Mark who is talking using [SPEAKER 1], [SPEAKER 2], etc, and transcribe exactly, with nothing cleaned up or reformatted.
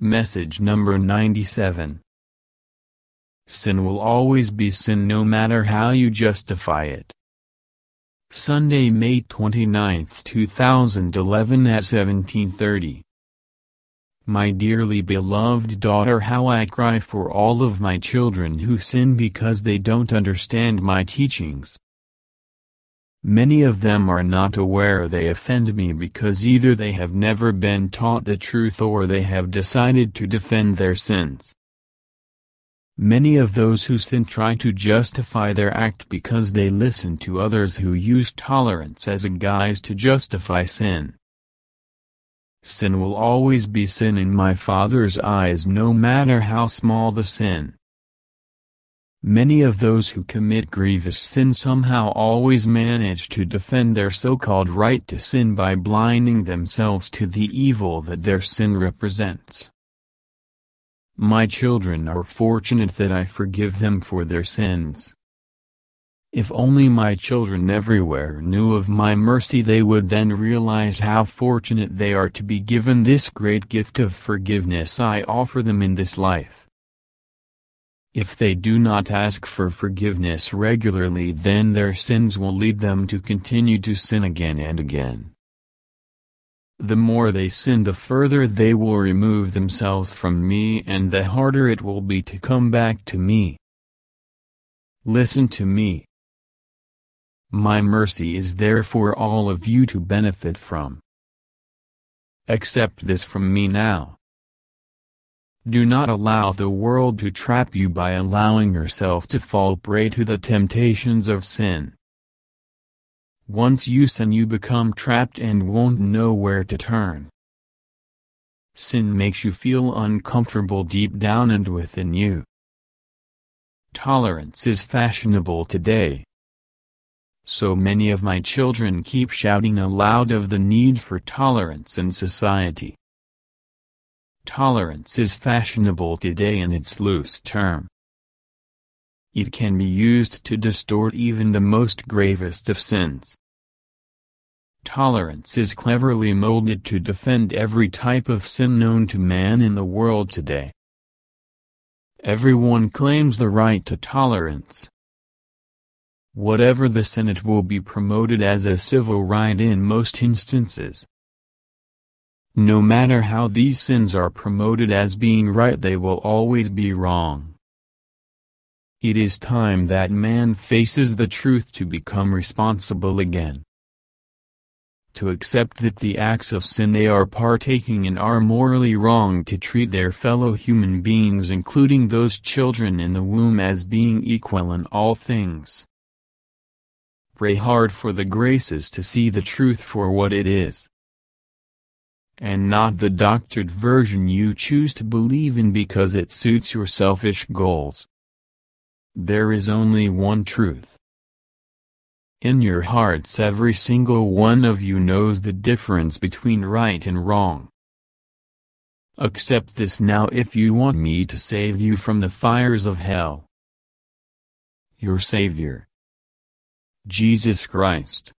[SPEAKER 1] Message number ninety-seven. Sin will always be sin no matter how you justify it. Sunday, May twenty-ninth, two thousand eleven at seventeen thirty. My dearly beloved daughter, how I cry for all of my children who sin because they don't understand my teachings. Many of them are not aware they offend me because either they have never been taught the truth or they have decided to defend their sins. Many of those who sin try to justify their act because they listen to others who use tolerance as a guise to justify sin. Sin will always be sin in my Father's eyes no matter how small the sin. Many of those who commit grievous sin somehow always manage to defend their so-called right to sin by blinding themselves to the evil that their sin represents. My children are fortunate that I forgive them for their sins. If only my children everywhere knew of my mercy, they would then realize how fortunate they are to be given this great gift of forgiveness I offer them in this life. If they do not ask for forgiveness regularly, then their sins will lead them to continue to sin again and again. The more they sin, the further they will remove themselves from me, and the harder it will be to come back to me. Listen to me. My mercy is there for all of you to benefit from. Accept this from me now. Do not allow the world to trap you by allowing yourself to fall prey to the temptations of sin. Once you sin, you become trapped and won't know where to turn. Sin makes you feel uncomfortable deep down and within you. Tolerance is fashionable today. So many of my children keep shouting aloud of the need for tolerance in society. Tolerance is fashionable today in its loose term. It can be used to distort even the most gravest of sins. Tolerance is cleverly molded to defend every type of sin known to man in the world today. Everyone claims the right to tolerance. Whatever the sin, it will be promoted as a civil right in most instances. No matter how these sins are promoted as being right, they will always be wrong. It is time that man faces the truth to become responsible again. To accept that the acts of sin they are partaking in are morally wrong, to treat their fellow human beings, including those children in the womb, as being equal in all things. Pray hard for the graces to see the truth for what it is, and not the doctored version you choose to believe in because it suits your selfish goals. There is only one truth. In your hearts, every single one of you knows the difference between right and wrong. Accept this now if you want me to save you from the fires of hell. Your Savior, Jesus Christ.